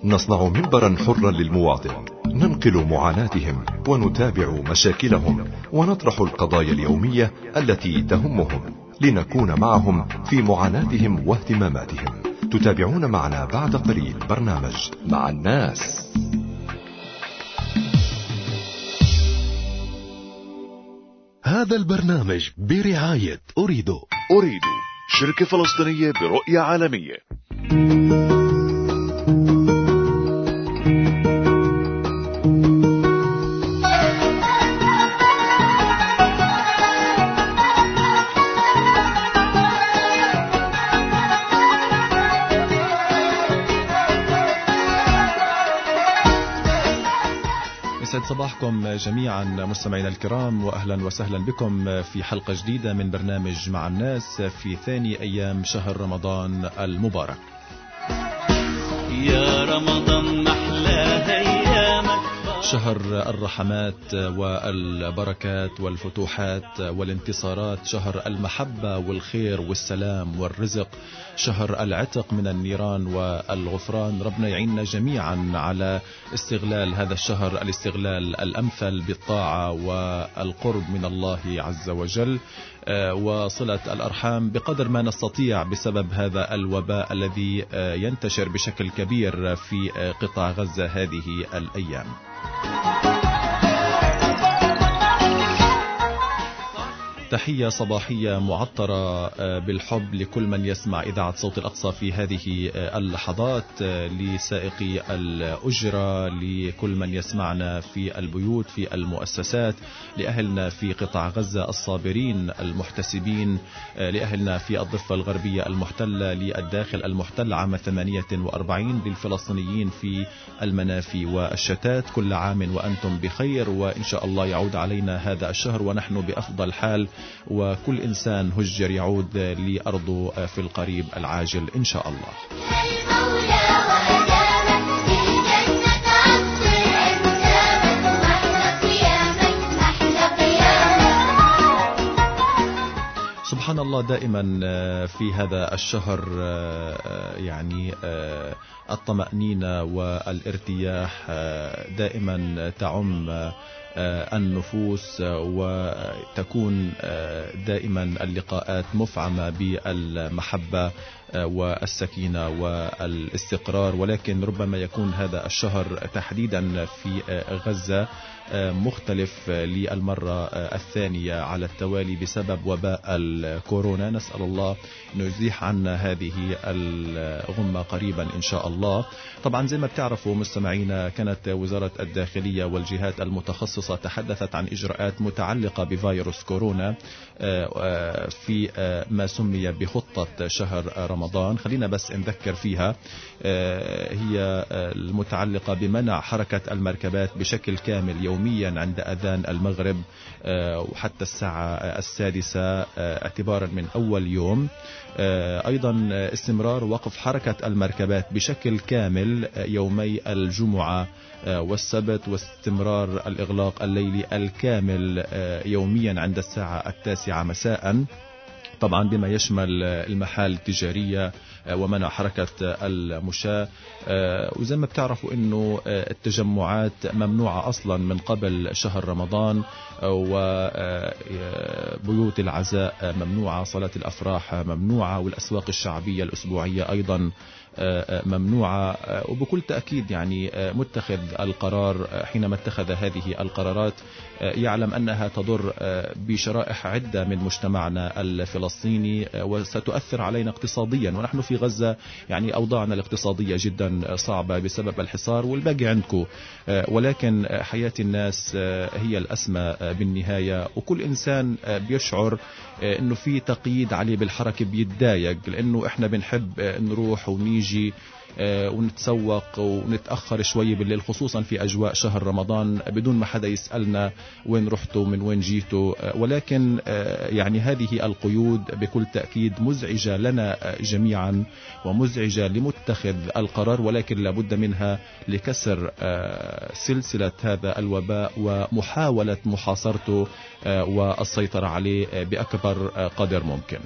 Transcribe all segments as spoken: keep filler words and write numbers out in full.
نصنع منبرا حرا للمواطن، ننقل معاناتهم ونتابع مشاكلهم ونطرح القضايا اليومية التي تهمهم، لنكون معهم في معاناتهم واهتماماتهم. تتابعون معنا بعد قليل برنامج مع الناس. هذا البرنامج برعاية أريدو. أريدو شركة فلسطينية برؤية عالمية. يسعد صباحكم جميعا مستمعينا الكرام، وأهلا وسهلا بكم في حلقة جديدة من برنامج مع الناس في ثاني أيام شهر رمضان المبارك. يا رمضان محلى أيامك، شهر الرحمات والبركات والفتوحات والانتصارات، شهر المحبة والخير والسلام والرزق، شهر العتق من النيران والغفران. ربنا يعيننا جميعا على استغلال هذا الشهر الاستغلال الأمثل بالطاعة والقرب من الله عز وجل، وصلة الأرحام بقدر ما نستطيع بسبب هذا الوباء الذي ينتشر بشكل كبير في قطاع غزة هذه الأيام. تحية صباحية معطرة بالحب لكل من يسمع إذاعة صوت الأقصى في هذه اللحظات، لسائقي الأجرة، لكل من يسمعنا في البيوت في المؤسسات، لأهلنا في قطاع غزة الصابرين المحتسبين، لأهلنا في الضفة الغربية المحتلة، للداخل المحتل عام ثمانية وأربعين، للفلسطينيين في المنافي والشتات. كل عام وأنتم بخير، وإن شاء الله يعود علينا هذا الشهر ونحن بأفضل حال، وكل إنسان هجر يعود لأرضه في القريب العاجل إن شاء الله. سبحان الله، دائما في هذا الشهر يعني الطمأنينة والارتياح دائما تعم النفوس، وتكون دائما اللقاءات مفعمة بالمحبة والسكينة والاستقرار. ولكن ربما يكون هذا الشهر تحديدا في غزة مختلف للمرة الثانية على التوالي بسبب وباء الكورونا. نسأل الله أن يزيح عنا هذه الغمة قريبا إن شاء الله. طبعا زي ما بتعرفوا مستمعينا، كانت وزارة الداخلية والجهات المتخصصة تحدثت عن إجراءات متعلقة بفيروس كورونا في ما سمي بخطة شهر رمضان. خلينا بس نذكر فيها، هي المتعلقة بمنع حركة المركبات بشكل كامل يوميا عند أذان المغرب وحتى الساعة السادسة اعتبارا من أول يوم. أيضا استمرار وقف حركة المركبات بشكل كامل يومي الجمعة والسبت، واستمرار الإغلاق الليلي الكامل يوميا عند الساعة التاسعة مساء، طبعا بما يشمل المحال التجارية ومنع حركة المشاة. وزي ما بتعرفوا انه التجمعات ممنوعة اصلا من قبل شهر رمضان، وبيوت العزاء ممنوعة، صلاة الافراح ممنوعة، والاسواق الشعبية الاسبوعية ايضا ممنوعة. وبكل تأكيد يعني متخذ القرار حينما اتخذ هذه القرارات يعلم أنها تضر بشرائح عدة من مجتمعنا الفلسطيني، وستؤثر علينا اقتصاديا. ونحن في غزة يعني أوضاعنا الاقتصادية جدا صعبة بسبب الحصار والباقي عندكم، ولكن حياة الناس هي الأسمى بالنهاية. وكل إنسان بيشعر أنه في تقييد عليه بالحركة بيتضايق، لأنه إحنا بنحب نروح ونيجي ونتسوق ونتأخر شوي بالليل، خصوصا في أجواء شهر رمضان، بدون ما حدا يسألنا وين رحتوا من وين جيتوا. ولكن يعني هذه القيود بكل تأكيد مزعجة لنا جميعا ومزعجة لمتخذ القرار، ولكن لابد منها لكسر سلسلة هذا الوباء ومحاولة محاصرته والسيطرة عليه بأكبر قدر ممكن.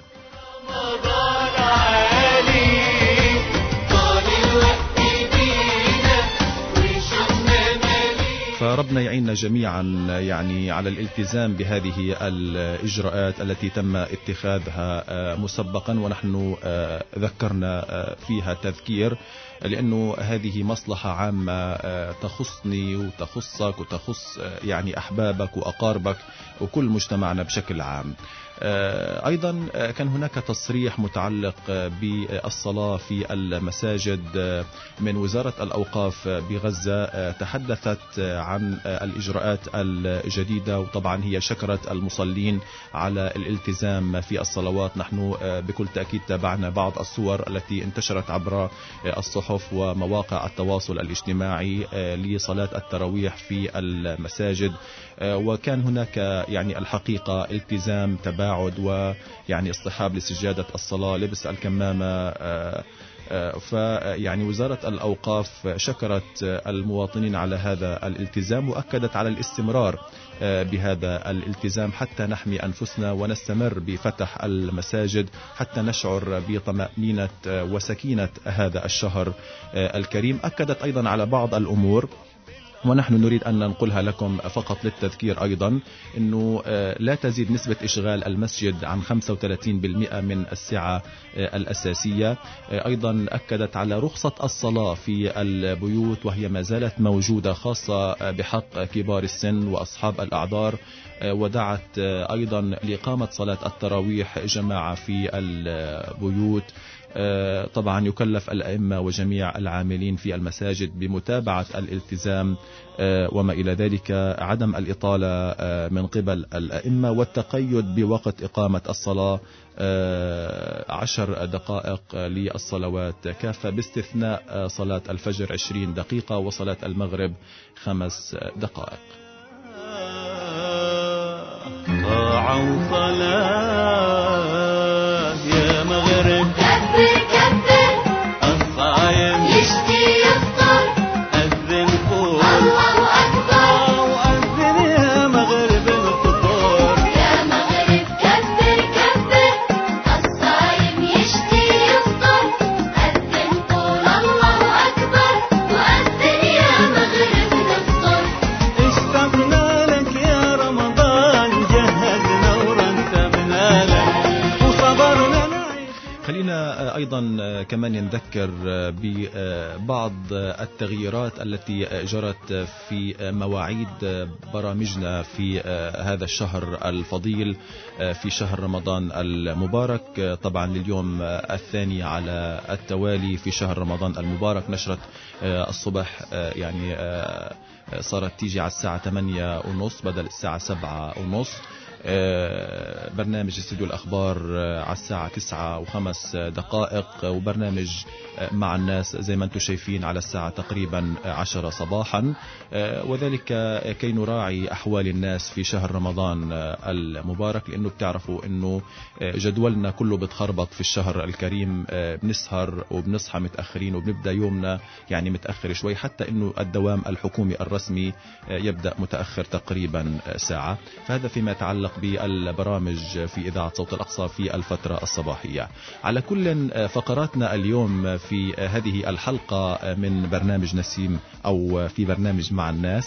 ربنا يعيننا جميعا يعني على الالتزام بهذه الإجراءات التي تم اتخاذها مسبقا، ونحن ذكرنا فيها تذكير، لأنه هذه مصلحة عامة تخصني وتخصك وتخص يعني أحبابك وأقاربك وكل مجتمعنا بشكل عام. أيضا كان هناك تصريح متعلق بالصلاة في المساجد من وزارة الأوقاف بغزة، تحدثت عن الإجراءات الجديدة، وطبعا هي شكرت المصلين على الالتزام في الصلوات. نحن بكل تأكيد تابعنا بعض الصور التي انتشرت عبر الصحف ومواقع التواصل الاجتماعي لصلاة التراويح في المساجد، وكان هناك يعني الحقيقة التزام، تباعد، ويعني اصطحاب لسجادة الصلاة، لبس الكمامة. فيعني وزارة الأوقاف شكرت المواطنين على هذا الالتزام، وأكدت على الاستمرار بهذا الالتزام حتى نحمي أنفسنا ونستمر بفتح المساجد حتى نشعر بطمأنينة وسكينة هذا الشهر الكريم. أكدت أيضا على بعض الأمور ونحن نريد أن ننقلها لكم فقط للتذكير أيضا، أنه لا تزيد نسبة إشغال المسجد عن خمسة وثلاثين بالمئة من السعة الأساسية. أيضا أكدت على رخصة الصلاة في البيوت وهي ما زالت موجودة، خاصة بحق كبار السن وأصحاب الأعذار، ودعت أيضا لإقامة صلاة التراويح جماعة في البيوت. طبعا يكلف الأئمة وجميع العاملين في المساجد بمتابعة الالتزام وما إلى ذلك، عدم الإطالة من قبل الأئمة، والتقيد بوقت إقامة الصلاة عشر دقائق للصلوات كافة، باستثناء صلاة الفجر عشرين دقيقة وصلاة المغرب خمس دقائق. طاعة وصلاة يا مغرب، كبر كبر الصايم يشتي يفطر، أذن قول الله أكبر، وأذن يا مغرب الفطور. يا مغرب كبر كبر الصايم يشتي يفطر، أذن قول الله أكبر، وأذن يا مغرب نفطر. اشتقنا لك يا رمضان، جهزنا ورتبنا لك وصبرنا نعيش. خلينا أيضا كمان نذكر ببعض التغييرات التي جرت في مواعيد برامجنا في هذا الشهر الفضيل، في شهر رمضان المبارك. طبعا لليوم الثاني على التوالي في شهر رمضان المبارك، نشرة الصبح يعني صارت تيجي على الساعة ثمانية ونص بدل الساعة سبعة ونص. برنامج استوديو الأخبار على الساعة تسعة وخمس دقائق، وبرنامج مع الناس زي ما انتم شايفين على الساعة تقريبا عشرة صباحا، وذلك كي نراعي أحوال الناس في شهر رمضان المبارك، لأنه بتعرفوا أنه جدولنا كله بتخربط في الشهر الكريم، بنسهر وبنصحى متأخرين وبنبدأ يومنا يعني متأخر شوي، حتى أنه الدوام الحكومي الرسمي يبدأ متأخر تقريبا ساعة. فهذا فيما يتعلق بالبرامج في إذاعة صوت الأقصى في الفترة الصباحية. على كل فقراتنا اليوم في هذه الحلقة من برنامج نسيم أو في برنامج مع الناس،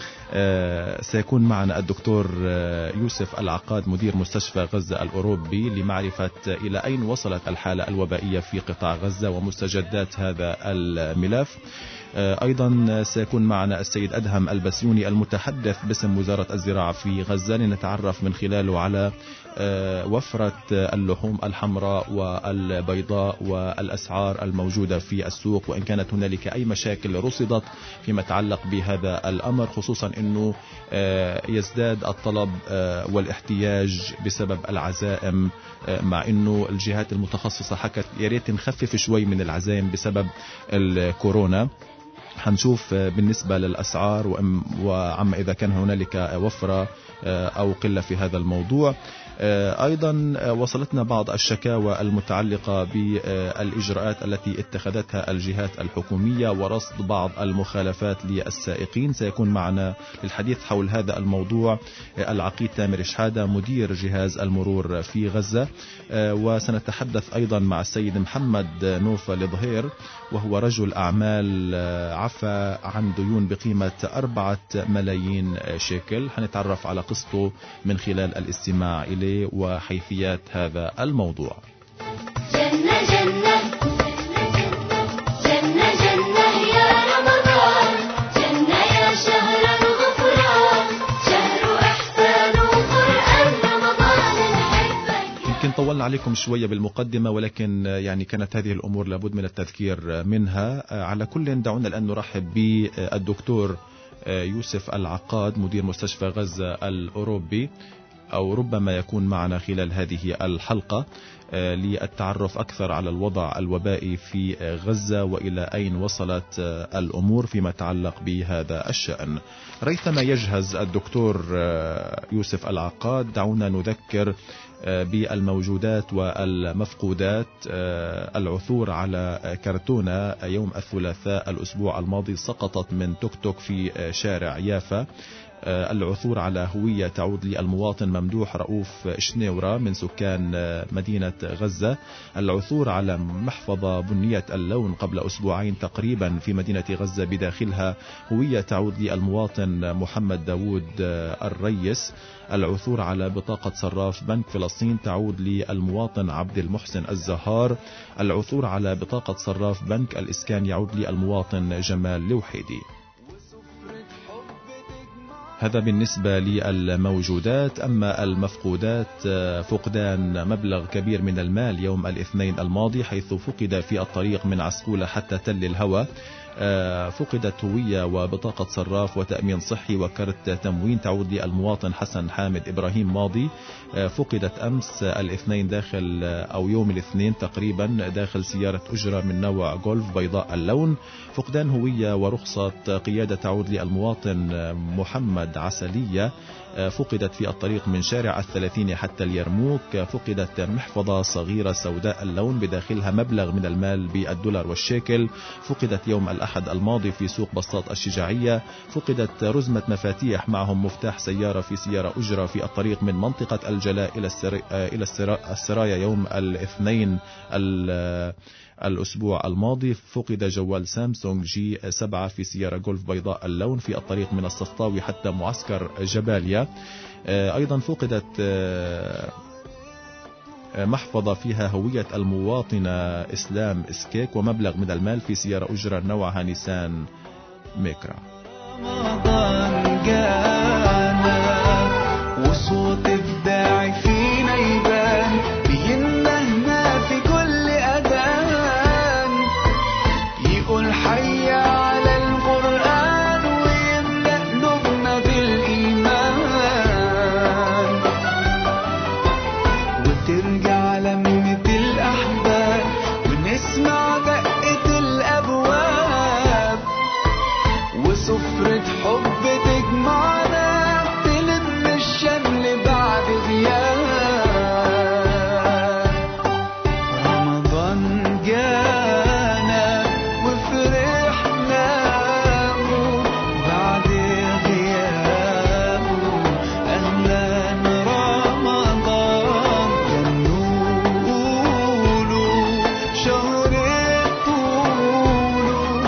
سيكون معنا الدكتور يوسف العقاد مدير مستشفى غزة الأوروبي لمعرفة إلى أين وصلت الحالة الوبائية في قطاع غزة ومستجدات هذا الملف. أيضا سيكون معنا السيد أدهم البسيوني المتحدث باسم وزارة الزراعة في غزة، لنتعرف من خلاله على وفرة اللحوم الحمراء والبيضاء والأسعار الموجودة في السوق، وإن كانت هنالك أي مشاكل رصدت فيما يتعلق بهذا الأمر، خصوصا أنه يزداد الطلب والاحتياج بسبب العزائم، مع أنه الجهات المتخصصة حكت ياريت نخفف شوي من العزائم بسبب الكورونا. حنشوف بالنسبة للأسعار وعما إذا كان هنالك وفرة أو قلة في هذا الموضوع. أيضا وصلتنا بعض الشكاوى المتعلقة بالإجراءات التي اتخذتها الجهات الحكومية ورصد بعض المخالفات للسائقين. سيكون معنا للحديث حول هذا الموضوع العقيد تامر شحادة مدير جهاز المرور في غزة، وسنتحدث أيضا مع السيد محمد نوفل الظهير وهو رجل أعمال عفى عن ديون بقيمة أربعة ملايين شيكل. حنتعرف على قصته من خلال الاستماع إليه وحيثيات هذا الموضوع. جنة جنة جنة جنة يا رمضان، جنة يا شهر الغفران، شهر إحسان وقرآن رمضان نحبك. يمكن طولنا عليكم شوية بالمقدمة، ولكن يعني كانت هذه الأمور لابد من التذكير منها. على كل دعونا الآن نرحب بالدكتور يوسف العقاد مدير مستشفى غزة الأوروبي، أو ربما يكون معنا خلال هذه الحلقة للتعرف أكثر على الوضع الوبائي في غزة وإلى أين وصلت الأمور فيما يتعلق بهذا الشأن. ريثما يجهز الدكتور يوسف العقاد دعونا نذكر بالموجودات والمفقودات. العثور على كرتونة يوم الثلاثاء الأسبوع الماضي سقطت من توك توك في شارع يافا. العثور على هوية تعود للمواطن ممدوح رؤوف شنيورة من سكان مدينة غزة. العثور على محفظة بنية اللون قبل أسبوعين تقريبا في مدينة غزة بداخلها هوية تعود للمواطن محمد داود الريس. العثور على بطاقة صراف بنك فلسطين تعود للمواطن عبد المحسن الزهار. العثور على بطاقة صراف بنك الإسكان يعود للمواطن جمال لوحيدي. هذا بالنسبة للموجودات. أما المفقودات فقدان مبلغ كبير من المال يوم الاثنين الماضي حيث فقد في الطريق من عسقولة حتى تل الهوى. فقدت هوية وبطاقة صراف وتأمين صحي وكرت تموين تعود للمواطن حسن حامد إبراهيم ماضي. فقدت أمس الاثنين داخل أو يوم الاثنين تقريبا داخل سيارة أجرة من نوع جولف بيضاء اللون. فقدان هوية ورخصة قيادة تعود للمواطن محمد عسلية فقدت في الطريق من شارع الثلاثين حتى اليرموك. فقدت محفظة صغيرة سوداء اللون بداخلها مبلغ من المال بالدولار والشيكل. فقدت يوم الأحد الماضي في سوق بساط الشجاعية. فقدت رزمة مفاتيح معهم مفتاح سيارة في سيارة أجرة في الطريق من منطقة الجلاء إلى السري... إلى السرايا يوم الاثنين الأسبوع الماضي. فقد جوال سامسونج جي سبعة في سيارة جولف بيضاء اللون في الطريق من السطاوي حتى معسكر جباليا. أيضا فقدت محفظة فيها هوية المواطنة إسلام إسكيك ومبلغ من المال في سيارة أجرة نوعها نيسان ميكرا. رمضان جانا وصوت الداعي فينا يبان بينهنا في كل أذان يقول حي على القرآن ويملأ قلوبنا بالإيمان وترجع لمة الأحباب ونسمع دقة الأبواب وسفرة حب تجمعنا تلم الشمل بعد غياب. رمضان جانا وفرحنا بعد غيابه أهلا رمضان جنوله شهر طوله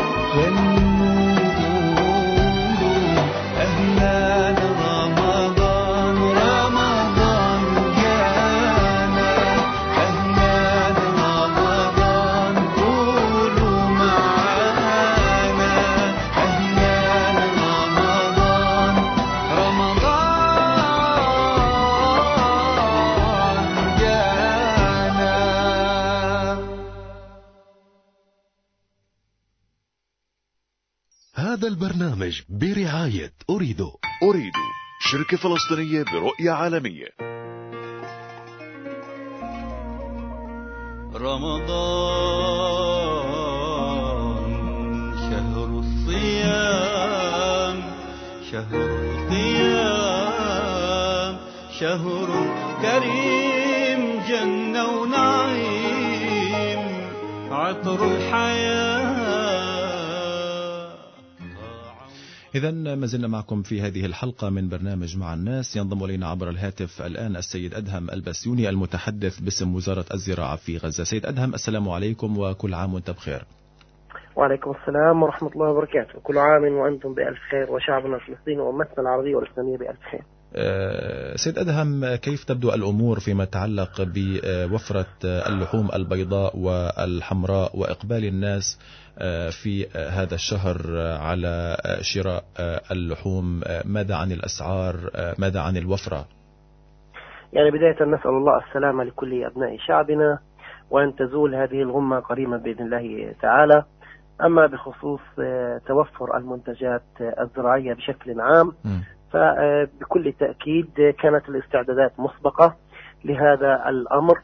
غنوله أهلا رمضان رمضان جانا أهلا رمضان قولوا معانا أهلا رمضان رمضان جانا. هذا البرنامج برعاية أريدو. أريد شركة فلسطينية برؤية عالمية. رمضان شهر الصيام شهر القيام شهر كريم جنة ونعيم عطر الحياة. إذن ما زلنا معكم في هذه الحلقة من برنامج مع الناس. ينضم إلينا عبر الهاتف الآن السيد أدهم البسيوني المتحدث باسم وزارة الزراعة في غزة. سيد أدهم، السلام عليكم وكل عام وأنت بخير. وعليكم السلام ورحمة الله وبركاته. كل عام وأنتم بألف خير، وشعبنا الفلسطيني وأمتنا العربية والإسلامية بألف خير. سيد أدهم، كيف تبدو الأمور فيما يتعلق بوفرة اللحوم البيضاء والحمراء وإقبال الناس في هذا الشهر على شراء اللحوم؟ ماذا عن الأسعار؟ ماذا عن الوفرة؟ يعني بداية نسأل الله السلامة لكل أبناء شعبنا، وأن تزول هذه الغمة قريبا بإذن الله تعالى. أما بخصوص توفر المنتجات الزراعية بشكل عام، فبكل تأكيد كانت الاستعدادات مسبقة لهذا الأمر،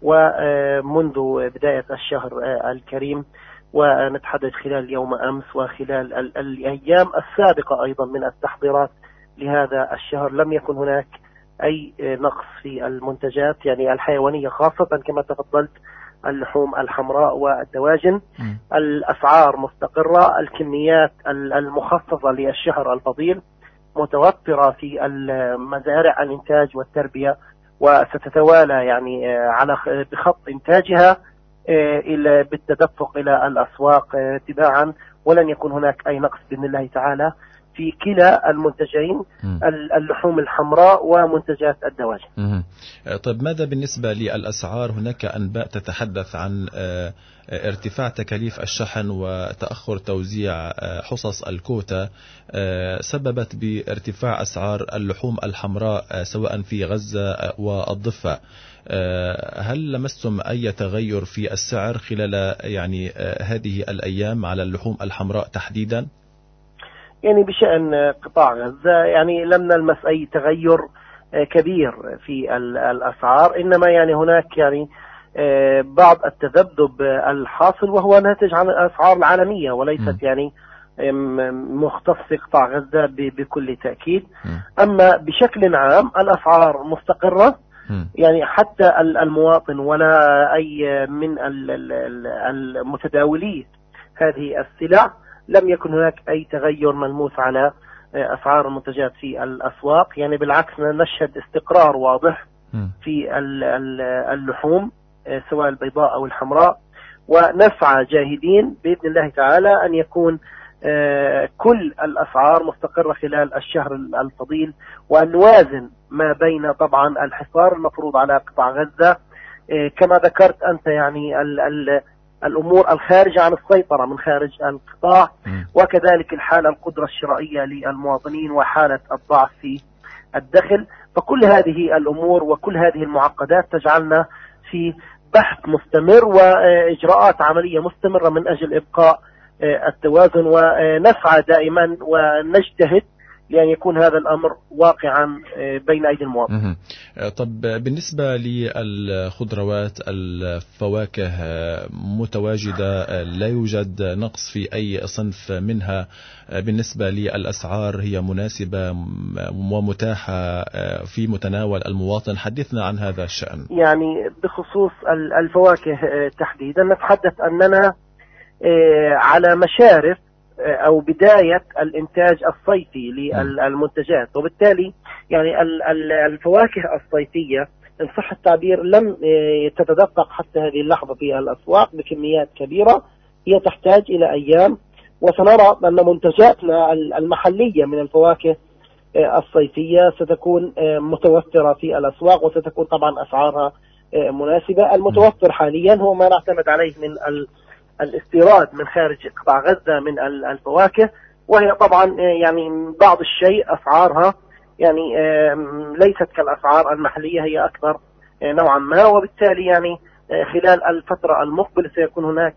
ومنذ بداية الشهر الكريم، ونتحدث خلال يوم أمس وخلال الأيام السابقة أيضا من التحضيرات لهذا الشهر، لم يكن هناك أي نقص في المنتجات يعني الحيوانية، خاصة كما تفضلت اللحوم الحمراء والدواجن. م. الأسعار مستقرة، الكميات المخصصة للشهر الفضيل متوفرة في المزارع الإنتاج والتربية، وستتوالى يعني على بخط إنتاجها إلى بالتدفق إلى الأسواق تباعا، ولن يكون هناك أي نقص بإذن الله تعالى في كلا المنتجين، اللحوم الحمراء ومنتجات الدواجن. طيب، ماذا بالنسبة للأسعار؟ هناك أنباء تتحدث عن ارتفاع تكاليف الشحن وتأخر توزيع حصص الكوتا سببت بارتفاع أسعار اللحوم الحمراء سواء في غزة والضفة. هل لمستم أي تغير في السعر خلال يعني هذه الأيام على اللحوم الحمراء تحديدا؟ يعني بشأن قطاع غزة يعني لم نلمس أي تغير كبير في الأسعار، إنما يعني هناك يعني بعض التذبذب الحاصل، وهو ناتج عن الأسعار العالمية وليست يعني مختص في قطاع غزة بكل تأكيد. أما بشكل عام الأسعار مستقرة، يعني حتى المواطن ولا أي من المتداولين هذه السلع لم يكن هناك أي تغير ملموس على أسعار المنتجات في الأسواق. يعني بالعكس نشهد استقرار واضح في اللحوم سواء البيضاء أو الحمراء، ونسعى جاهدين بإذن الله تعالى أن يكون كل الأسعار مستقرة خلال الشهر الفضيل، وأن نوازن ما بين طبعا الحصار المفروض على قطاع غزة كما ذكرت أنت، يعني ال ال الأمور الخارجة عن السيطرة من خارج القطاع، وكذلك الحالة القدرة الشرائية للمواطنين وحالة الضعف في الدخل. فكل هذه الأمور وكل هذه المعقدات تجعلنا في بحث مستمر وإجراءات عملية مستمرة من أجل إبقاء التوازن، ونسعى دائما ونجتهد لأن يكون هذا الأمر واقعا بين أيدي المواطن. طب بالنسبة للخضروات الفواكه متواجدة، لا يوجد نقص في أي صنف منها، بالنسبة للأسعار هي مناسبة ومتاحة في متناول المواطن؟ حدثنا عن هذا الشأن. يعني بخصوص الفواكه تحديدا نتحدث أننا على مشارف أو بداية الإنتاج الصيفي للمنتجات، وبالتالي يعني الفواكه الصيفية إن صح التعبير لم تتدفق حتى هذه اللحظة في الأسواق بكميات كبيرة، هي تحتاج إلى أيام، وسنرى أن منتجاتنا المحلية من الفواكه الصيفية ستكون متوفرة في الأسواق، وستكون طبعا أسعارها مناسبة. المتوفر حاليا هو ما نعتمد عليه من الاستيراد من خارج قطاع غزة من الفواكه، وهي طبعا يعني بعض الشيء أسعارها يعني ليست كالأسعار المحلية، هي أكثر نوعا ما، وبالتالي يعني خلال الفترة المقبلة سيكون هناك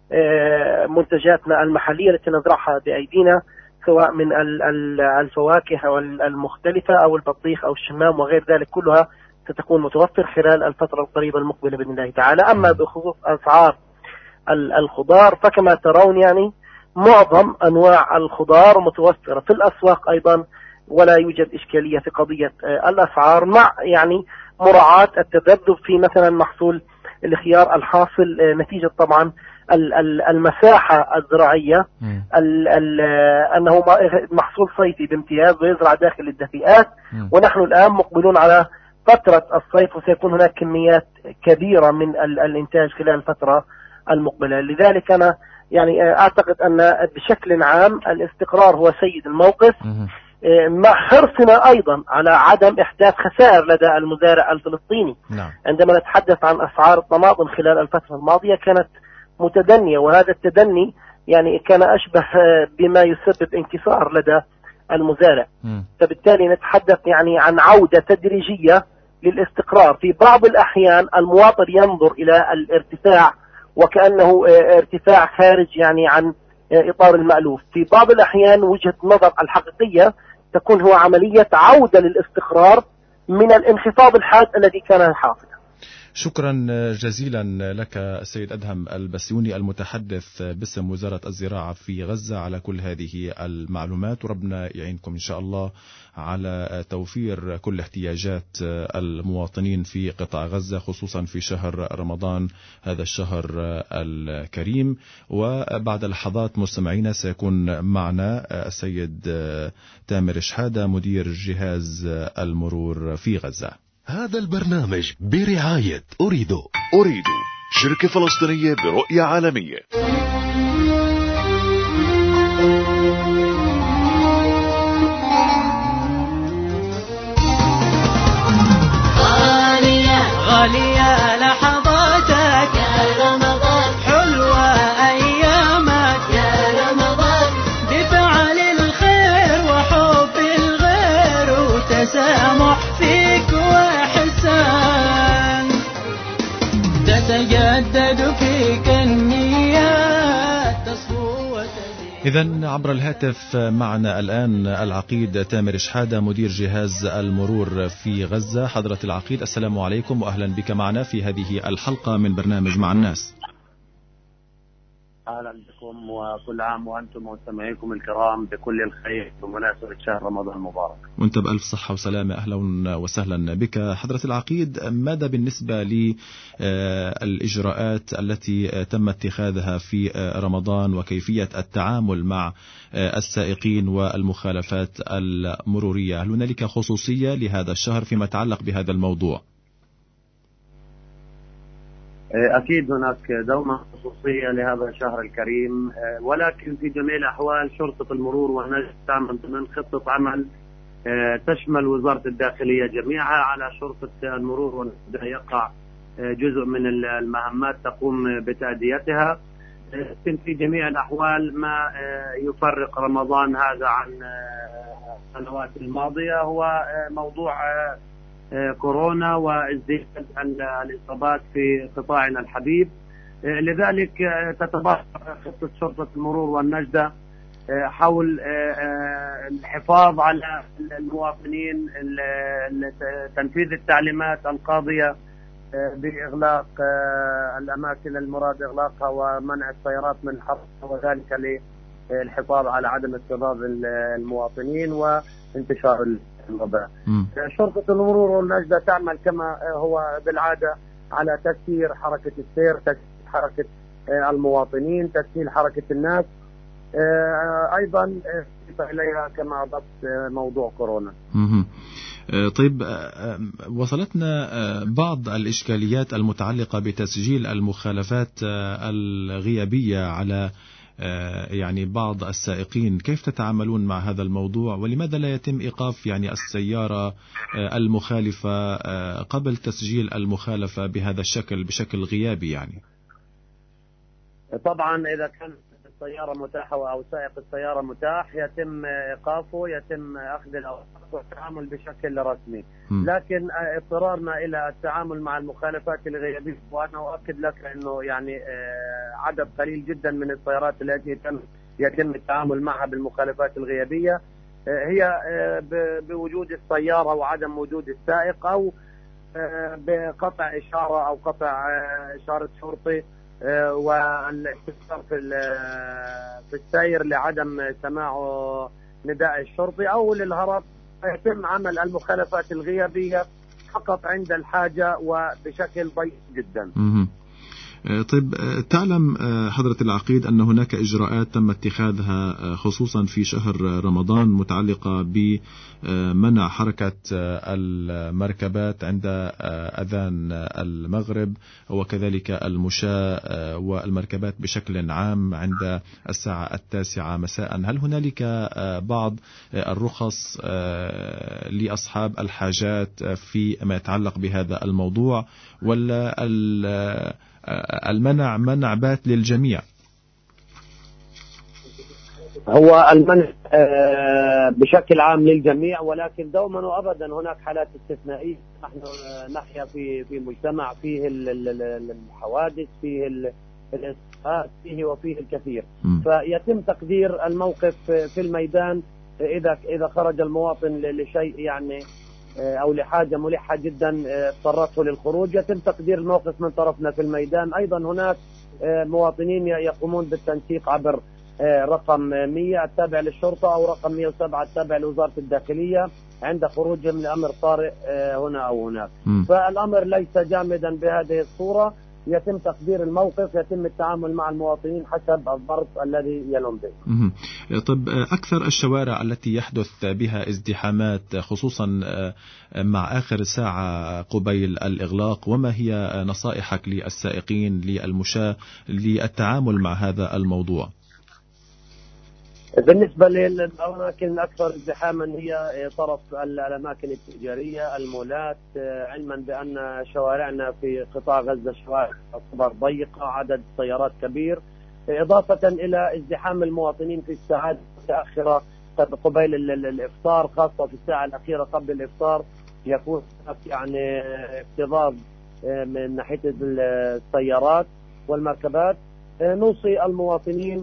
منتجاتنا المحلية التي نزرعها بأيدينا سواء من الفواكه المختلفة أو البطيخ أو الشمام وغير ذلك، كلها ستكون متوفر خلال الفترة القريبة المقبلة بإذن الله تعالى. أما بخصوص أسعار الخضار فكما ترون يعني معظم أنواع الخضار متوفرة في الأسواق أيضا ولا يوجد إشكالية في قضية الأسعار، مع يعني مراعاة التذبذب في مثلا محصول الخيار الحاصل نتيجة طبعا المساحة الزراعية، ال ال أنه محصول صيفي بامتياز ويزرع داخل الدفئات، ونحن الآن مقبلون على فترة الصيف وسيكون هناك كميات كبيرة من الإنتاج خلال الفترة المقبلة. لذلك أنا يعني أعتقد أن بشكل عام الاستقرار هو سيد الموقف، مع حرصنا أيضا على عدم إحداث خسائر لدى المزارع الفلسطيني. نعم. عندما نتحدث عن أسعار الطماطم خلال الفترة الماضية كانت متدنية، وهذا التدني يعني كان أشبه بما يسبب انكسار لدى المزارع. م. فبالتالي نتحدث يعني عن عودة تدريجية للاستقرار. في بعض الأحيان المواطن ينظر إلى الارتفاع وكأنه ارتفاع خارج يعني عن إطار المألوف، في بعض الأحيان وجهة النظر الحقيقية تكون هو عملية عودة للاستقرار من الانخفاض الحاد الذي كان حاصلا. شكرا جزيلا لك السيد أدهم البسيوني المتحدث باسم وزارة الزراعة في غزة على كل هذه المعلومات، وربنا يعينكم إن شاء الله على توفير كل احتياجات المواطنين في قطاع غزة، خصوصا في شهر رمضان هذا الشهر الكريم. وبعد لحظات مستمعينا سيكون معنا السيد تامر شحادة مدير جهاز المرور في غزة. هذا البرنامج برعاية أريدو. أريدو شركة فلسطينية برؤية عالمية. غالية غالية لحظاتك يا رمضان، حلوة أيامك يا رمضان، بفعل الخير وحب الغير وتسامح فيك وإحسان، تتجدد فيك النيات تصفو وتزيد. إذن عبر الهاتف معنا الآن العقيد تامر شحادة مدير جهاز المرور في غزة. حضرة العقيد السلام عليكم وأهلا بك معنا في هذه الحلقة من برنامج مع الناس. أهلا بكم وكل عام وأنتم مستمعيكم الكرام بكل الخير بمناسبة شهر رمضان المبارك. وأنت بألف صحة وسلامة، أهلا وسهلا بك. حضرة العقيد، ماذا بالنسبة للإجراءات التي تم اتخاذها في رمضان وكيفية التعامل مع السائقين والمخالفات المرورية؟ هل هنالك خصوصية لهذا الشهر فيما يتعلق بهذا الموضوع؟ أكيد هناك دوما خصوصية لهذا الشهر الكريم، ولكن في جميع الأحوال شرطة المرور والنجدة تعمل ضمن خطة عمل تشمل وزارة الداخلية جميعها على شرطة المرور والنجدة. يقع جزء من المهمات تقوم بتأديتها، لكن في جميع الأحوال ما يفرق رمضان هذا عن السنوات الماضية هو موضوع كورونا وازدياد الإصابات في قطاعنا الحبيب. لذلك تتبع خطة شرطة المرور والنجدة حول الحفاظ على المواطنين، تنفيذ التعليمات القاضية بإغلاق الأماكن المراد إغلاقها ومنع السيارات من الحركة، وذلك للحفاظ على عدم اضطراب المواطنين وانتشار الوباء. شرطة المرور والنجدة تعمل كما هو بالعادة على تسيير حركة السير، تسيير حركة المواطنين، تسهيل حركة الناس، أيضا إليها كما أضفت موضوع كورونا. طيب، وصلتنا بعض الإشكاليات المتعلقة بتسجيل المخالفات الغيابية على يعني بعض السائقين، كيف تتعاملون مع هذا الموضوع؟ ولماذا لا يتم إيقاف يعني السيارة المخالفة قبل تسجيل المخالفة بهذا الشكل بشكل غيابي يعني؟ طبعا إذا كانت السيارة متاحة أو سائق السيارة متاح يتم إيقافه، يتم أخذ الأوراق والتعامل بشكل رسمي. م. لكن اضطرارنا إلى التعامل مع المخالفات الغيابية، وأنا أؤكد لك أنه يعني عدد قليل جدا من السيارات التي يتم يتم التعامل معها بالمخالفات الغيابية هي بوجود السيارة وعدم وجود السائق، أو بقطع إشارة أو قطع إشارة شرطي والاستفسار في في السير لعدم سماع نداء الشرطي، أو للهرب يتم عمل المخالفات الغيابية فقط عند الحاجة وبشكل ضيق جدا. طيب، تعلم حضرة العقيد أن هناك إجراءات تم اتخاذها خصوصا في شهر رمضان متعلقة بمنع حركة المركبات عند أذان المغرب، وكذلك المشاة والمركبات بشكل عام عند الساعة التاسعة مساء. هل هنالك بعض الرخص لأصحاب الحاجات فيما يتعلق بهذا الموضوع، ولا المنع منع بات للجميع؟ هو المنع بشكل عام للجميع، ولكن دوما وابدا هناك حالات استثنائيه. نحن نحيا في في مجتمع فيه الحوادث، فيه الاسقاط، فيه وفيه الكثير، م. فيتم تقدير الموقف في الميدان. اذا اذا خرج المواطن لشيء يعني أو لحاجة ملحة جدا اضطرته للخروج، يتم تقدير الموقف من طرفنا في الميدان. أيضا هناك مواطنين يقومون بالتنسيق عبر رقم مية التابع للشرطة أو رقم مية وسبعة التابع لوزارة الداخلية عند خروجهم لأمر طارئ هنا أو هناك. م. فالأمر ليس جامدا بهذه الصورة، يتم تقدير الموقف، يتم التعامل مع المواطنين حسب الظرف الذي يلوم به. طب، أكثر الشوارع التي يحدث بها ازدحامات خصوصا مع آخر ساعة قبيل الإغلاق، وما هي نصائحك للسائقين للمشاة للتعامل مع هذا الموضوع؟ بالنسبة للأماكن الأكثر ازدحاما هي طرف الأماكن التجارية، المولات، علما بأن شوارعنا في قطاع غزة شوارع تعتبر ضيقة، عدد سيارات كبير، إضافة إلى ازدحام المواطنين في الساعات المتأخرة قبيل الإفطار، خاصة في الساعة الأخيرة قبل الإفطار يكون يعني اكتظاظ من ناحية السيارات والمركبات. نوصي المواطنين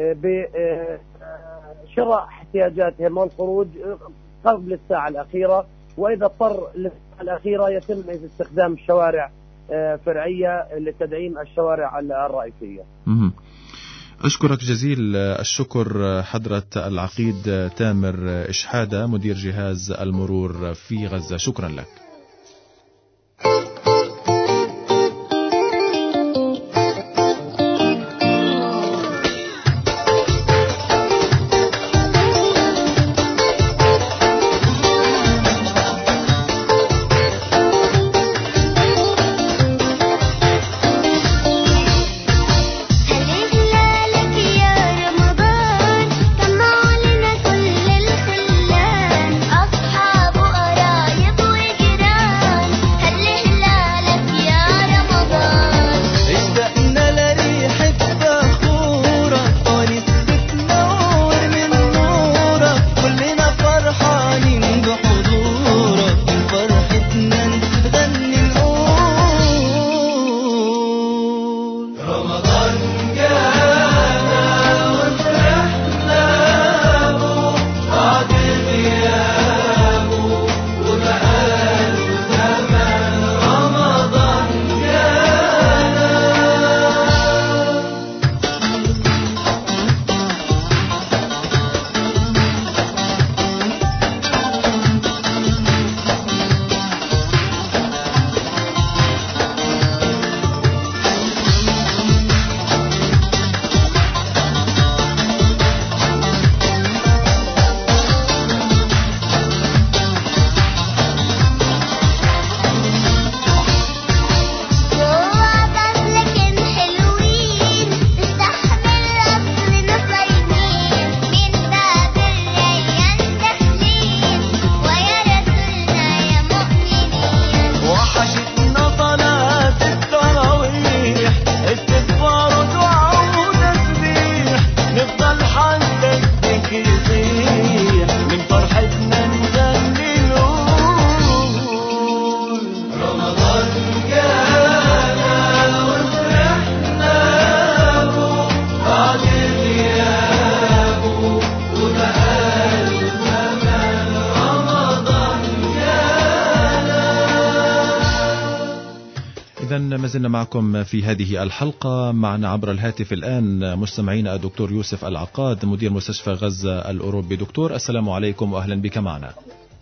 بشراء احتياجاتهم والخروج قبل الساعة الأخيرة، وإذا اضطر للساعة الأخيرة يتم استخدام الشوارع فرعية لتدعيم الشوارع الرئيسية. أشكرك جزيل الشكر حضرة العقيد تامر إشحادة، مدير جهاز المرور في غزة. شكرا لك. ما زلنا معكم في هذه الحلقة. معنا عبر الهاتف الآن مستمعينا الدكتور يوسف العقاد، مدير مستشفى غزة الأوروبي. دكتور، السلام عليكم وأهلا بك معنا.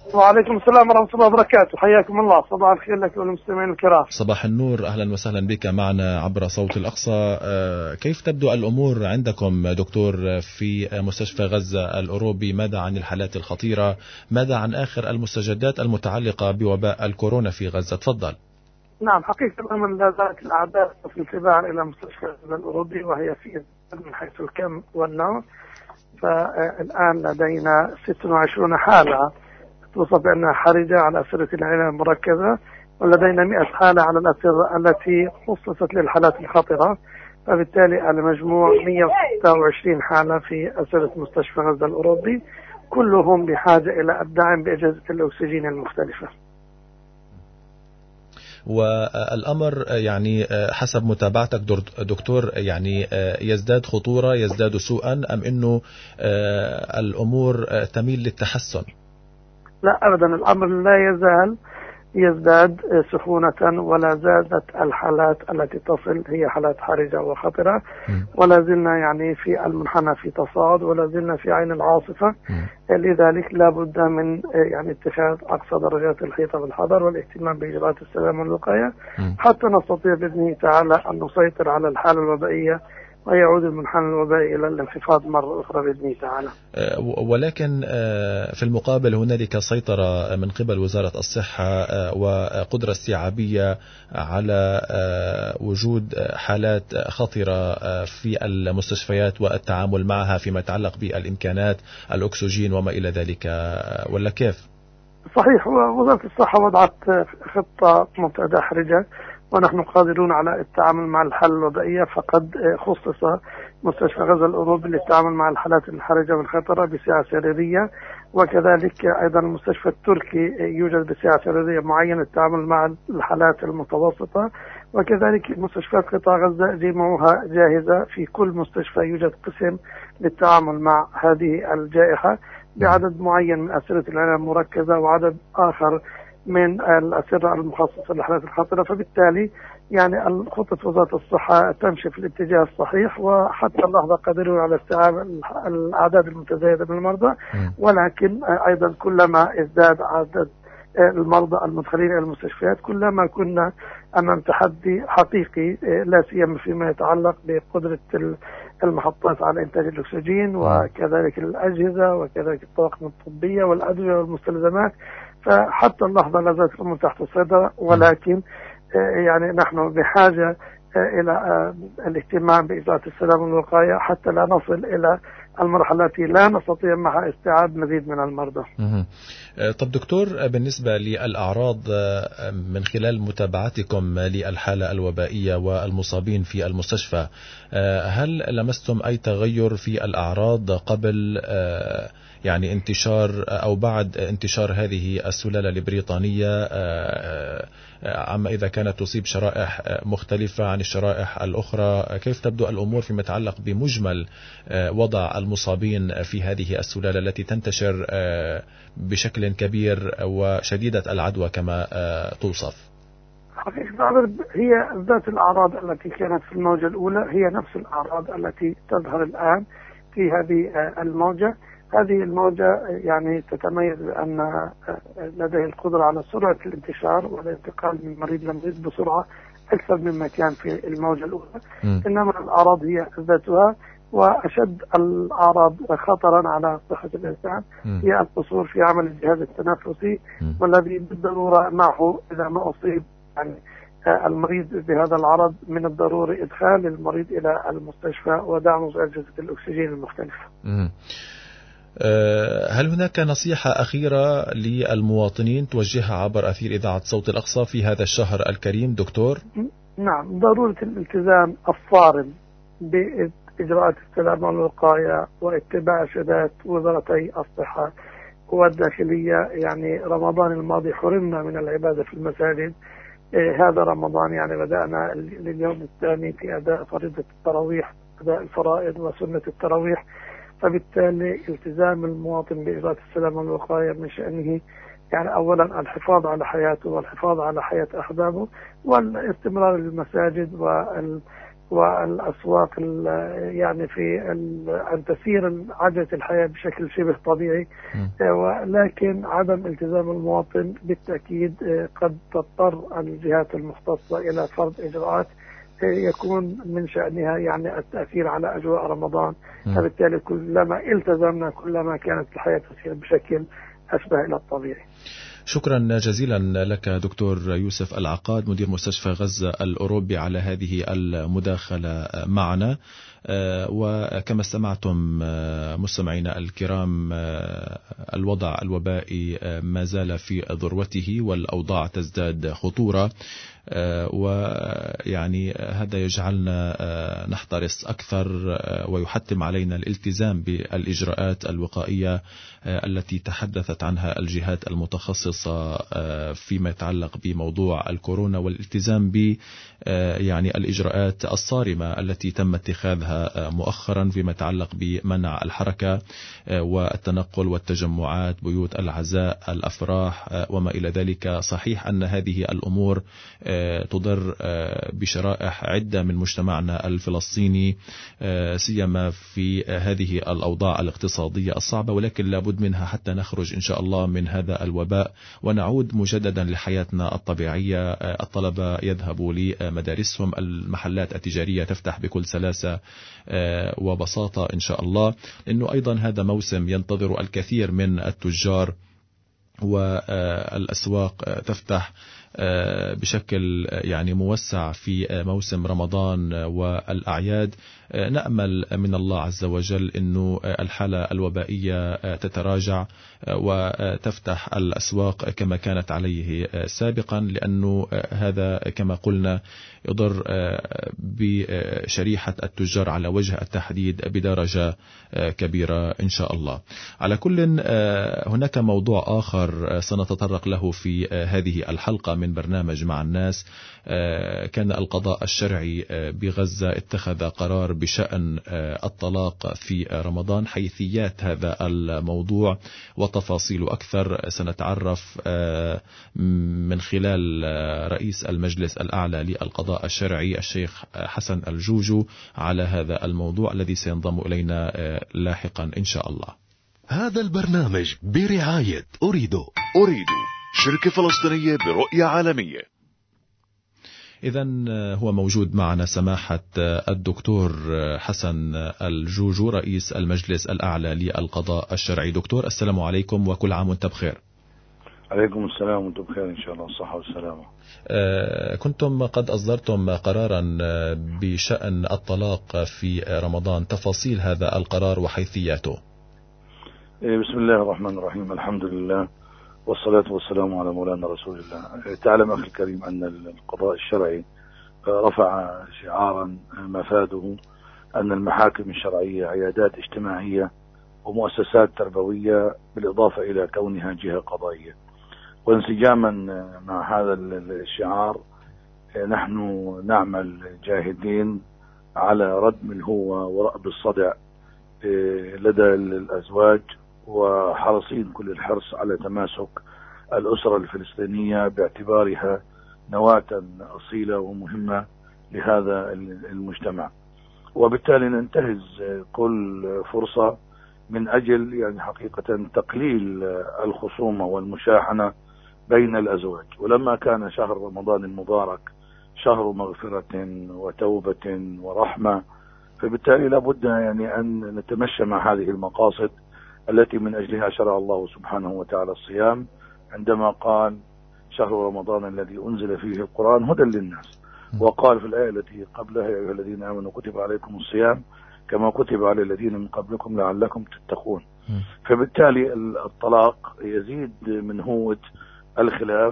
وعليكم السلام ورحمة الله وبركاته. حياكم الله. صباح الخير لك والمستمعين الكرام. صباح النور، أهلا وسهلا بك معنا عبر صوت الأقصى. كيف تبدو الأمور عندكم دكتور في مستشفى غزة الأوروبي؟ ماذا عن الحالات الخطيرة؟ ماذا عن آخر المستجدات المتعلقة بوباء الكورونا في غزة؟ تفضل. نعم، حقيقة من لا زالت الأعداد في انتباه إلى مستشفى غزة الأوروبي، وهي في من حيث الكم والنوع. فالآن لدينا ستة وعشرين حالة توصف بأنها حرجة على أسرة العناية المركزة، ولدينا مئة حالة على الأسرة التي خصصت للحالات الخطرة. فبالتالي المجموع مئة وستة وعشرين حالة في أسرة مستشفى غزة الأوروبي، كلهم بحاجة إلى الدعم بأجهزة الأكسجين المختلفة. والأمر يعني حسب متابعتك دكتور يعني يزداد خطورة، يزداد سوءا، أم أنه الأمور تميل للتحسن؟ لا أبدا، الأمر لا يزال يزداد سخونة، ولا زادت الحالات التي تصل هي حالات حرجة وخطرة، ولا زلنا يعني في المنحنى في تصاعد، ولا زلنا في عين العاصفة. لذلك لا بد من يعني اتخاذ أقصى درجات الحيطة بالحذر والاهتمام بإجراءات السلامة والوقاية، حتى نستطيع بإذن تعالى أن نسيطر على الحالة الوبائية ويعود المنحنى الوبائي إلى الانخفاض مرة أخرى بإذن تعالى. ولكن في المقابل هنالك سيطرة من قبل وزارة الصحة وقدرة استيعابية على وجود حالات خطرة في المستشفيات والتعامل معها فيما يتعلق بالإمكانات الأكسجين وما إلى ذلك، ولا كيف؟ صحيح، وزارة الصحة وضعت خطة مبتدأ حرجة، ونحن قادرون على التعامل مع الحالة الوبائية. فقد خصص مستشفى غزة الأوروبي للتعامل مع الحالات الحرجة والخطرة بسعة سريرية، وكذلك أيضا المستشفى التركي يوجد بسعة سريرية معينة للتعامل مع الحالات المتوسطة، وكذلك مستشفيات قطاع غزة جميعها جاهزة. في كل مستشفى يوجد قسم للتعامل مع هذه الجائحة بعدد معين من أسرة العناية المركزة، وعدد آخر من الأسرة المخصصة للحالات الخطرة. فبالتالي يعني خطة وزارة الصحة تمشي في الاتجاه الصحيح، وحتى اللحظة قادرون على استيعاب الأعداد المتزايدة من المرضى، ولكن أيضا كلما ازداد عدد المرضى المدخلين إلى المستشفيات كلما كنا أمام تحدي حقيقي، لا سيما فيما يتعلق بقدرة المحطات على إنتاج الأكسجين، وكذلك الأجهزة، وكذلك الطواقم الطبية والأدوية والمستلزمات. فحتى اللحظة لا زالت الأمور تحت السيطرة، ولكن يعني نحن بحاجة إلى الاهتمام بإجراءات السلامة والوقاية حتى لا نصل إلى المرحلة التي لا نستطيع معها استيعاب مزيد من المرضى. طب دكتور، بالنسبة للأعراض من خلال متابعتكم للحالة الوبائية والمصابين في المستشفى، هل لمستم أي تغير في الأعراض قبل يعني انتشار أو بعد انتشار هذه السلالة البريطانية، عما إذا كانت تصيب شرائح مختلفة عن الشرائح الأخرى؟ كيف تبدو الأمور فيما يتعلق بمجمل وضع المصابين في هذه السلالة التي تنتشر بشكل كبير وشديدة العدوى كما توصف؟ حقيقة هي ذات الأعراض التي كانت في الموجة الأولى هي نفس الأعراض التي تظهر الآن في هذه الموجة. هذه الموجة يعني تتميز بأن لديه القدرة على سرعة الانتشار والانتقال من مريض لمريض بسرعة أكثر مما كان في الموجة الأولى. م. إنما الأعراض هي ذاتها، وأشد الأعراض خطرا على صحة الإنسان م. هي القصور في عمل الجهاز التنفسي، م. والذي بالضرورة معه إذا ما أصيب يعني المريض بهذا العرض من الضروري إدخال المريض إلى المستشفى ودعمه بأجهزة الأكسجين المختلفة. م. هل هناك نصيحة أخيرة للمواطنين توجهها عبر أثير إذاعة صوت الأقصى في هذا الشهر الكريم دكتور؟ نعم، ضرورة الالتزام الصارم بإجراءات السلامة والوقاية واتباع إرشادات وزارتي الصحة والداخلية. يعني رمضان الماضي حرمنا من العبادة في المساجد، هذا رمضان يعني بدأنا لليوم الثاني في أداء فريضة التراويح، أداء الفرائض وسنة التراويح. فبالتالي التزام المواطن بإجراءات السلامة والوقاية من شأنه يعني أولا الحفاظ على حياته والحفاظ على حياة أحبابه، والاستمرار للمساجد والأسواق يعني في أن تسير عجلة الحياة بشكل شبه طبيعي، ولكن عدم التزام المواطن بالتأكيد قد تضطر الجهات المختصة إلى فرض إجراءات يكون من شأنها يعني التأثير على أجواء رمضان. فبالتالي كلما التزمنا كلما كانت الحياة تسير بشكل أشبه إلى الطبيعي. شكرا جزيلا لك دكتور يوسف العقاد مدير مستشفى غزة الأوروبي على هذه المداخلة معنا. وكما استمعتم مستمعينا الكرام، الوضع الوبائي ما زال في ذروته والأوضاع تزداد خطورة، ويعني هذا يجعلنا نحترس أكثر ويحتم علينا الالتزام بالإجراءات الوقائية التي تحدثت عنها الجهات المتخصصة فيما يتعلق بموضوع الكورونا، والالتزام ب يعني الإجراءات الصارمة التي تم اتخاذها مؤخرا فيما يتعلق بمنع الحركة والتنقل والتجمعات، بيوت العزاء، الأفراح وما إلى ذلك. صحيح أن هذه الأمور تضر بشرائح عدة من مجتمعنا الفلسطيني سيما في هذه الأوضاع الاقتصادية الصعبة، ولكن لابد منها حتى نخرج إن شاء الله من هذا الوباء ونعود مجددا لحياتنا الطبيعية. الطلبة يذهبوا لمدارسهم، المحلات التجارية تفتح بكل سلاسة وبساطة إن شاء الله، لأنه أيضا هذا موسم ينتظر الكثير من التجار والأسواق تفتح بشكل يعني موسع في موسم رمضان والأعياد. نأمل من الله عز وجل أنه الحالة الوبائية تتراجع وتفتح الأسواق كما كانت عليه سابقا، لأنه هذا كما قلنا يضر بشريحة التجار على وجه التحديد بدرجة كبيرة إن شاء الله. على كل هناك موضوع آخر سنتطرق له في هذه الحلقة من برنامج مع الناس. كان القضاء الشرعي بغزة اتخذ قرار بشأن الطلاق في رمضان. حيثيات هذا الموضوع وتفاصيل أكثر سنتعرف من خلال رئيس المجلس الأعلى للقضاء الشرعي الشيخ حسن الجوجو على هذا الموضوع الذي سينضم إلينا لاحقا إن شاء الله. هذا البرنامج برعاية أريدو. أريدو شركة فلسطينية برؤية عالمية. إذن هو موجود معنا سماحة الدكتور حسن الجوجو رئيس المجلس الأعلى للقضاء الشرعي. دكتور السلام عليكم وكل عام وانت بخير. عليكم السلام وانتم بخير إن شاء الله، الصحة والسلامة. كنتم قد أصدرتم قرارا بشأن الطلاق في رمضان، تفاصيل هذا القرار وحيثياته. بسم الله الرحمن الرحيم، الحمد لله والصلاة والسلام على مولانا رسول الله. تعلم أخي الكريم أن القضاء الشرعي رفع شعارا مفاده أن المحاكم الشرعية عيادات اجتماعية ومؤسسات تربوية بالإضافة إلى كونها جهة قضائية. وانسجاما مع هذا الشعار نحن نعمل جاهدين على ردم الهوة ورأب الصدع لدى الأزواج، وحرصين كل الحرص على تماسك الأسرة الفلسطينية باعتبارها نواة أصيلة ومهمة لهذا المجتمع، وبالتالي ننتهز كل فرصة من أجل يعني حقيقة تقليل الخصومة والمشاحنة بين الأزواج. ولما كان شهر رمضان المبارك شهر مغفرة وتوبة ورحمة، فبالتالي لابد يعني أن نتمشى مع هذه المقاصد التي من أجلها شرع الله سبحانه وتعالى الصيام، عندما قال شهر رمضان الذي أنزل فيه القرآن هدى للناس، وقال في الآية التي قبلها يا أيها الذين آمنوا كتب عليكم الصيام كما كتب على الذين من قبلكم لعلكم تتقون. فبالتالي الطلاق يزيد من هوة الخلاف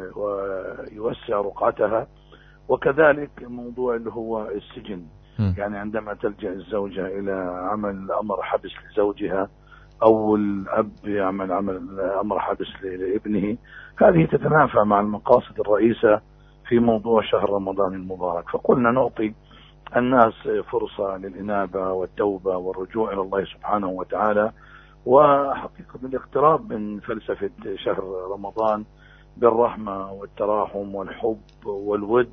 ويوسع رقعتها، وكذلك موضوع اللي هو السجن، يعني عندما تلجأ الزوجة إلى عمل أمر حبس لزوجها أو الأب يعمل عمل أمر حبس لابنه، هذه تتنافى مع المقاصد الرئيسة في موضوع شهر رمضان المبارك. فقلنا نعطي الناس فرصة للإنابة والتوبة والرجوع إلى الله سبحانه وتعالى، وحقيقة الاقتراب من فلسفة شهر رمضان بالرحمة والتراحم والحب والود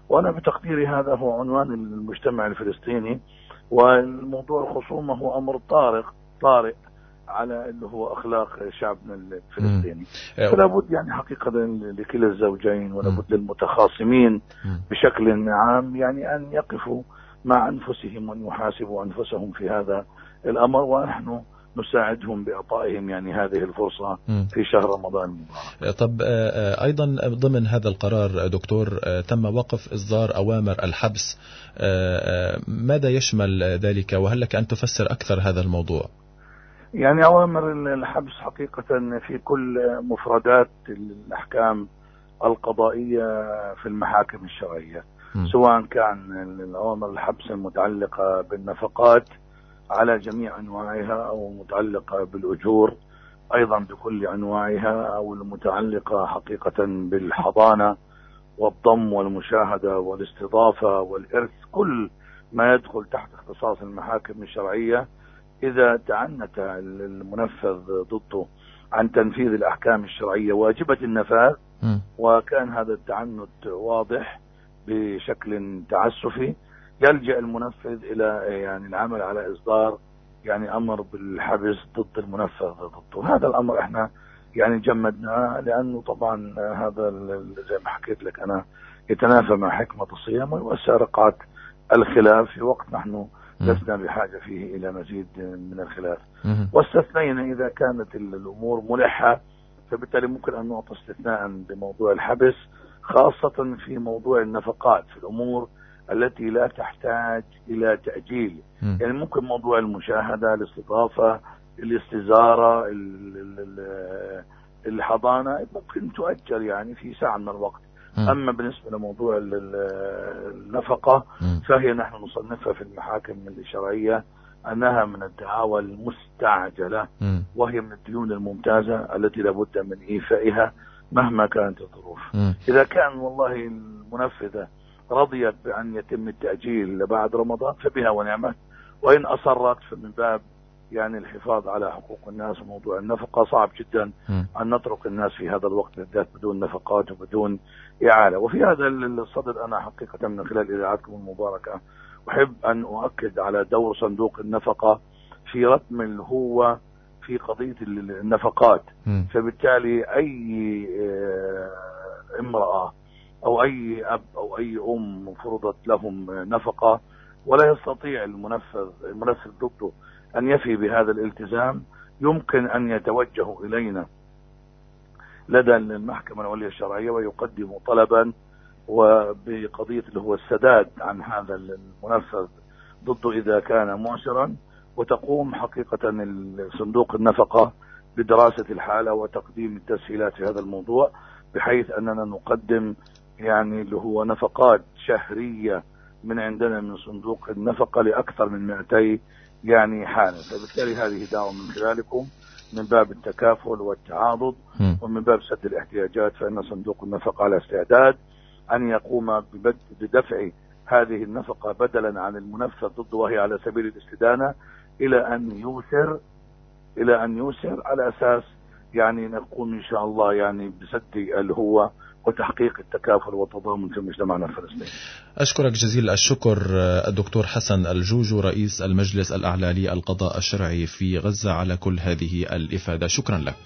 وأنا بتقديري هذا هو عنوان المجتمع الفلسطيني، والموضوع الخصومة هو أمر طارق طارئ على اللي هو أخلاق شعبنا الفلسطيني. فلا بد يعني حقيقة لكلا الزوجين ولا بد للمتخاصمين بشكل عام يعني أن يقفوا مع أنفسهم وأن يحاسبوا أنفسهم في هذا الأمر، ونحن نساعدهم بإعطائهم يعني هذه الفرصة في شهر رمضان المبارك. طب أيضا ضمن هذا القرار دكتور تم وقف إصدار أوامر الحبس، ماذا يشمل ذلك وهل لك أن تفسر أكثر هذا الموضوع؟ يعني أوامر الحبس حقيقة في كل مفردات الأحكام القضائية في المحاكم الشرعية، م. سواء كان الأوامر الحبس المتعلقة بالنفقات على جميع أنواعها أو متعلقة بالأجور أيضا بكل أنواعها، أو المتعلقة حقيقة بالحضانة والضم والمشاهدة والاستضافة والإرث، كل ما يدخل تحت اختصاص المحاكم الشرعية إذا تعنت المنفذ ضده عن تنفيذ الأحكام الشرعية واجبة النفاذ، وكان هذا التعنت واضح بشكل تعسفي، يلجأ المنفذ إلى يعني العمل على إصدار يعني أمر بالحبس ضد المنفذ ضده. هذا الأمر إحنا يعني جمدناه، لأنه طبعا هذا زي ما حكيت لك أنا يتنافى مع حكمة الصيام ويوسع رقعة الخلاف في وقت نحن لسنا بحاجة فيه إلى مزيد من الخلاف. واستثنينا إذا كانت الأمور ملحة، فبالتالي ممكن أن نعطي استثناء بموضوع الحبس، خاصة في موضوع النفقات في الأمور التي لا تحتاج إلى تأجيل. م. يعني ممكن موضوع المشاهدة، الاستضافة، الاستزارة، الحضانة ممكن تؤجل يعني في ساعة من الوقت. م. أما بالنسبة لموضوع النفقة م. فهي نحن نصنفها في المحاكم الشرعية أنها من الدعاوى المستعجلة، م. وهي من الديون الممتازة التي لابد من إيفائها مهما كانت الظروف. م. إذا كان والله المنفذة رضيت بأن يتم التأجيل لبعد رمضان فبها ونعمة، وإن أصرت فمن باب يعني الحفاظ على حقوق الناس. وموضوع النفقة صعب جدا م. أن نترك الناس في هذا الوقت بالذات بدون نفقات وبدون إعالة. وفي هذا الصدد أنا حقيقة من خلال إذاعتكم المباركة أحب أن أؤكد على دور صندوق النفقة في رتم الهوة في قضية النفقات. م. فبالتالي أي امرأة أو أي أب أو أي أم فرضت لهم نفقة ولا يستطيع المنفذ المنفذ ضده أن يفي بهذا الالتزام، يمكن أن يتوجهوا إلينا لدى المحكمة العليا الشرعية ويقدموا طلبا وبقضية اللي هو السداد عن هذا المنفذ ضده إذا كان معسرا، وتقوم حقيقة صندوق النفقة بدراسة الحالة وتقديم التسهيلات في هذا الموضوع، بحيث أننا نقدم يعني اللي هو نفقات شهرية من عندنا من صندوق النفقة لأكثر من مئتي يعني حالة. فبالتالي هذه دعوة من خلالكم من باب التكافل والتعاضد ومن باب سد الاحتياجات، فإن صندوق النفقة على استعداد أن يقوم بدفع هذه النفقة بدلا عن المنفذ ضده وهي على سبيل الاستدانة إلى أن يوسر إلى أن يوسر على أساس يعني نقوم إن شاء الله يعني بسد الهوة وتحقيق التكافل والتضامن في مجتمعنا الفلسطيني. أشكرك جزيل الشكر الدكتور حسن الجوجو رئيس المجلس الأعلى للقضاء الشرعي في غزة على كل هذه الإفادة. شكرا لك.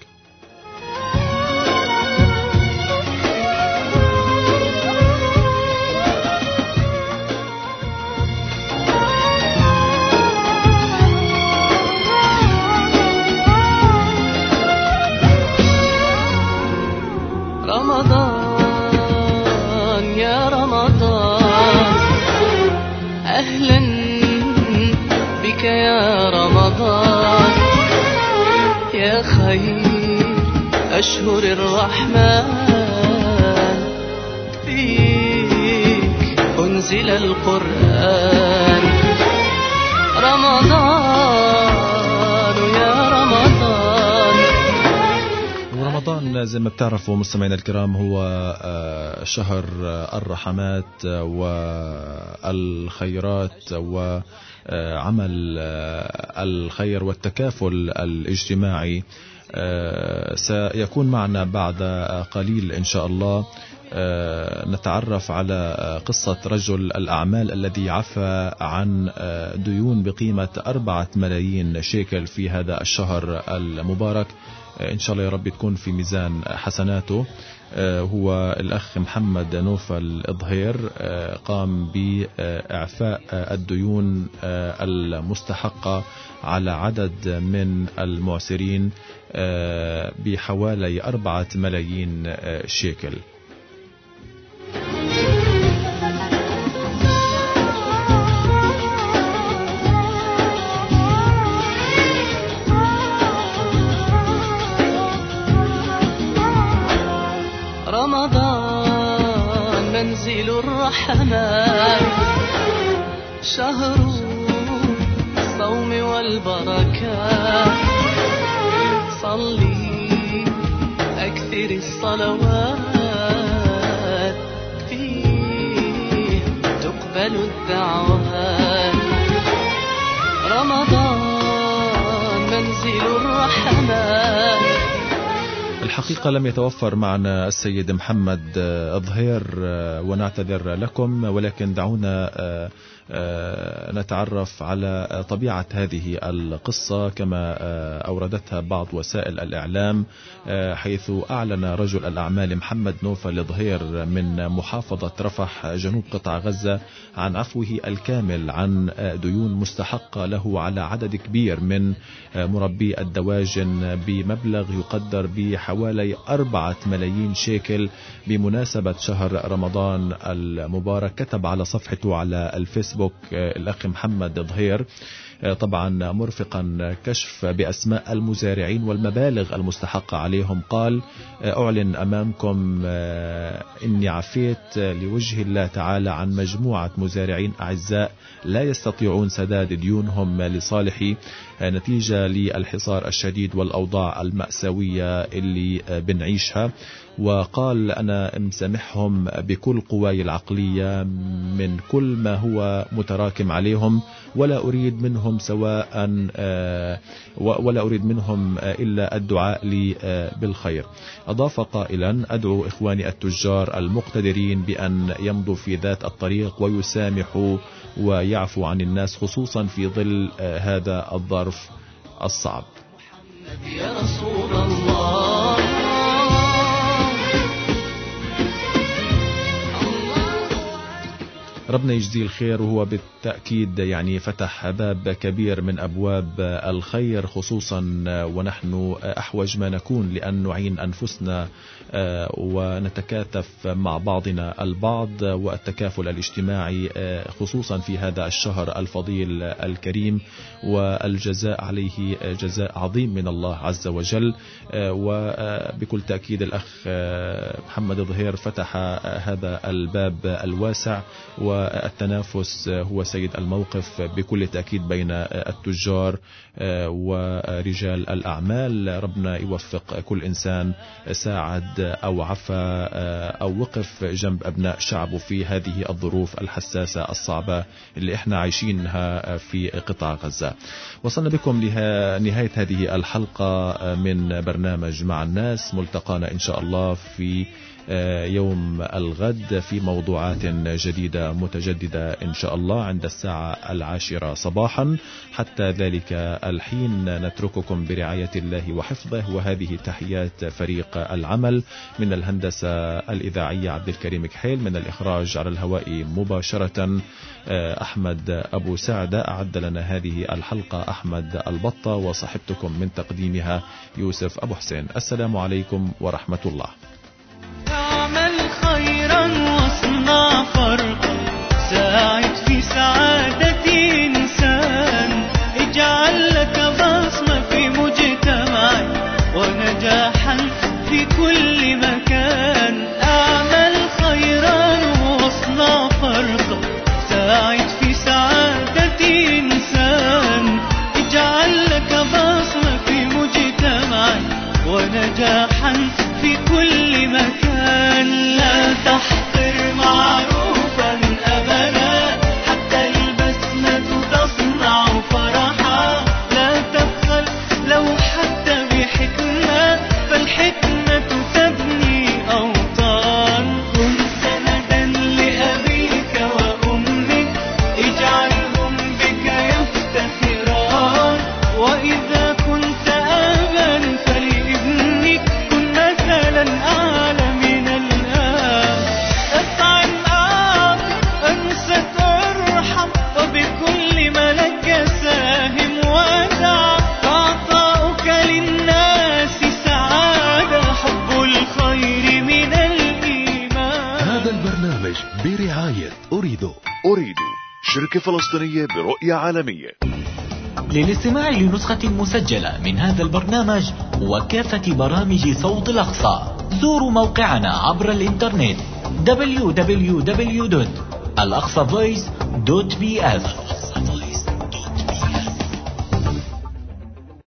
أشهر الرحمن فيك أنزل القرآن، رمضان يا رمضان. ورمضان زي ما بتعرفوا مستمعينا الكرام هو شهر الرحمات والخيرات وعمل الخير والتكافل الاجتماعي. سيكون معنا بعد قليل إن شاء الله نتعرف على قصة رجل الأعمال الذي عفى عن ديون بقيمة أربعة ملايين شيكل في هذا الشهر المبارك. إن شاء الله يا رب تكون في ميزان حسناته. هو الأخ محمد نوفل ظهير، قام بإعفاء الديون المستحقة على عدد من المعسرين بحوالي أربعة ملايين شيكل. رمضان منزل الرحمن، شهر الصوم والبركات، صلي أكثر الصلوات، فيه تقبل الدعوات. رمضان منزل الرحمن. الحقيقة لم يتوفر معنا السيد محمد ظهير ونعتذر لكم، ولكن دعونا نتعرف على طبيعة هذه القصة كما أوردتها بعض وسائل الإعلام، حيث أعلن رجل الأعمال محمد نوفل ظهير من محافظة رفح جنوب قطاع غزة عن عفوه الكامل عن ديون مستحقة له على عدد كبير من مربي الدواجن بمبلغ يقدر بحوالي أربعة ملايين شيكل بمناسبة شهر رمضان المبارك. كتب على صفحته على الفيسبوك الأخ محمد ظهير طبعا مرفقا كشف بأسماء المزارعين والمبالغ المستحقة عليهم. قال: أعلن أمامكم إني عفيت لوجه الله تعالى عن مجموعة مزارعين أعزاء لا يستطيعون سداد ديونهم لصالحي نتيجة للحصار الشديد والأوضاع المأساوية اللي بنعيشها. وقال: أنا مسامحهم بكل قواي العقلية من كل ما هو متراكم عليهم، ولا أريد منهم سواء ولا أريد منهم إلا الدعاء لي بالخير. أضاف قائلا: أدعو إخواني التجار المقتدرين بأن يمضوا في ذات الطريق ويسامحوا ويعفوا عن الناس، خصوصا في ظل هذا الظرف الصعب. يا رسول الله ربنا يجزيه الخير، وهو بالتأكيد يعني فتح باب كبير من أبواب الخير، خصوصا ونحن أحوج ما نكون لأن نعين أنفسنا ونتكاتف مع بعضنا البعض، والتكافل الاجتماعي خصوصا في هذا الشهر الفضيل الكريم، والجزاء عليه جزاء عظيم من الله عز وجل. وبكل تأكيد الأخ محمد ظهير فتح هذا الباب الواسع، والتنافس هو سيد الموقف بكل تأكيد بين التجار ورجال الأعمال. ربنا يوفق كل إنسان ساعد أو عفا أو وقف جنب أبناء شعبه في هذه الظروف الحساسة الصعبة اللي إحنا عايشينها في قطاع غزة. وصلنا بكم لنهاية هذه الحلقة من برنامج مع الناس. ملتقانا إن شاء الله في يوم الغد في موضوعات جديدة متجددة إن شاء الله عند الساعة العاشرة صباحا. حتى ذلك الحين نترككم برعاية الله وحفظه، وهذه تحيات فريق العمل من الهندسة الإذاعية عبد الكريم كحيل، من الإخراج على الهواء مباشرة أحمد أبو سعدة، أعد لنا هذه الحلقة أحمد البطة، وصحبتكم من تقديمها يوسف أبو حسين. السلام عليكم ورحمة الله. اعمل خيرا واصنع فرقا، ساعد في سعادة إنسان، اجعل لك بصمة في مجتمعك ونجاحا في كل مكان. اعمل خيرا واصنع فرقا، ساعد في سعادة إنسان، اجعل لك بصمة في مجتمعك ونجاحا في كل مكان. لا تحقر معروفا أبدا، حتى البسمة تصنع فرحا. لا تبخل لو حتى بحكمة، فالحكمة تبني أوطان. شركة فلسطينية برؤية عالمية. للاستماع لنسخة مسجلة من هذا البرنامج وكافة برامج صوت الأقصى زوروا موقعنا عبر الإنترنت دبليو دبليو دبليو دوت الأقصى فويس دوت بي إس.